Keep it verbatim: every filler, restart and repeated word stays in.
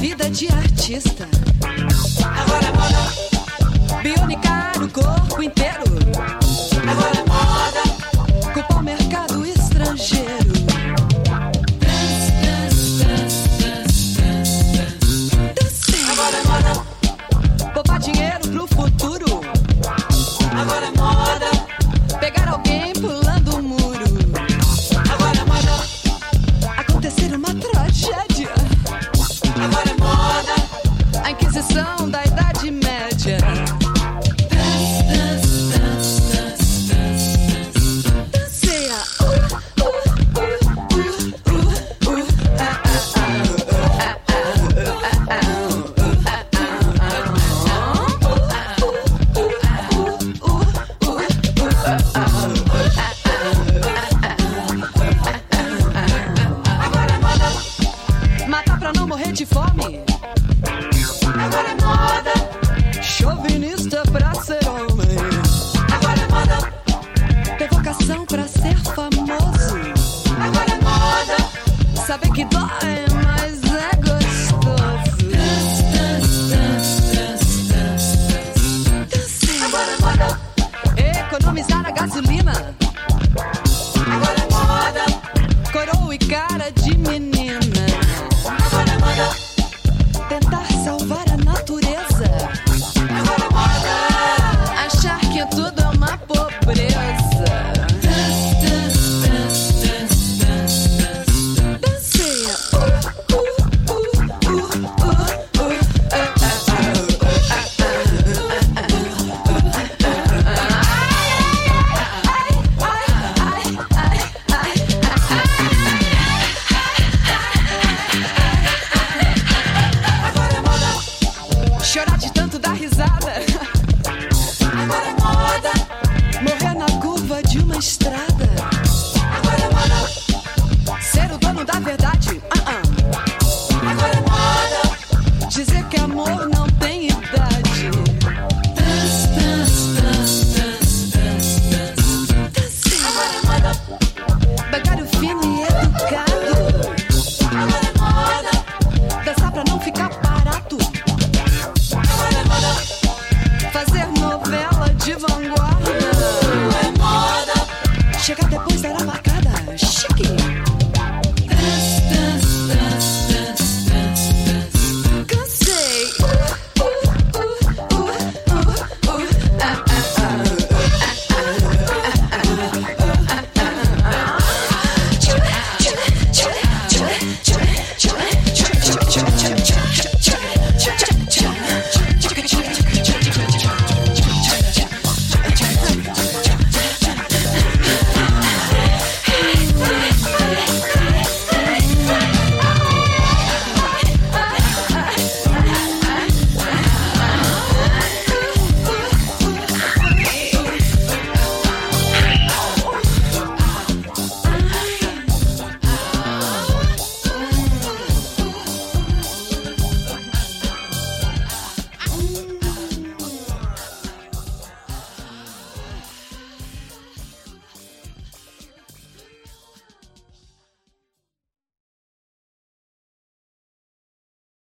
vida de artista. Agora é moda bionicar o corpo inteiro. Agora é moda culpar o mercado estrangeiro. Agora é moda poupar dinheiro pro futuro. Agora é moda pegar alguém pulando o muro. Agora é moda acontecer uma tragédia. Agora é moda a Inquisição da Idade Média. Danceia. Uh, uh, uh, uh, uh, uh, ah, ah, ah, ah, agora é moda matar pra não morrer de fome. Agora é moda chauvinista pra ser homem. Agora é moda ter vocação pra ser famoso. Agora é moda saber que dói, mas é gostoso. Agora é moda economizar a gasolina. Agora é moda coroa e cara de menina. Agora é moda tentar salvar a natureza. Agora é moda achar que tudo